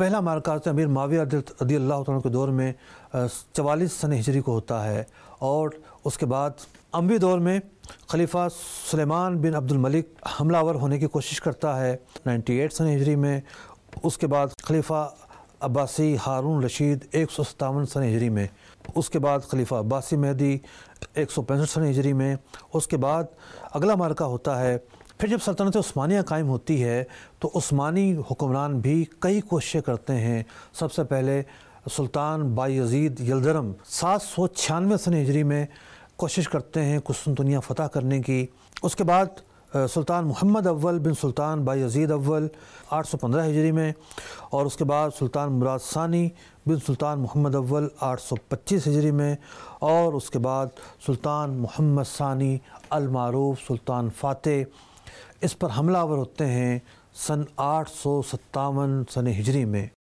پہلا معرکہ امیر معاویہ رضی اللہ عنہ کے دور میں 44 سن ہجری کو ہوتا ہے، اور اس کے بعد اموی دور میں خلیفہ سلیمان بن عبد الملک حملہ آور ہونے کی کوشش کرتا ہے 98 سن ہجری میں۔ اس کے بعد خلیفہ عباسی ہارون رشید 157 سن ہجری میں۔ اس کے بعد خلیفہ عباسی مہدی 165 سن ہجری میں۔ اس کے بعد اگلا معرکہ ہوتا ہے، پھر جب سلطنت عثمانیہ قائم ہوتی ہے تو عثمانی حکمران بھی کئی کوششیں کرتے ہیں۔ سب سے پہلے سلطان بایزید یلدرم 796 سن ہجری میں کوشش کرتے ہیں قسطنطنیہ فتح کرنے کی۔ اس کے بعد سلطان محمد اول بن سلطان بایزید اول 815 ہجری میں، اور اس کے بعد سلطان مراد ثانی بن سلطان محمد اول 825 ہجری میں، اور اس کے بعد سلطان محمد ثانی المعروف سلطان فاتح اس پر حملہ آور ہوتے ہیں سن 857 سن ہجری میں۔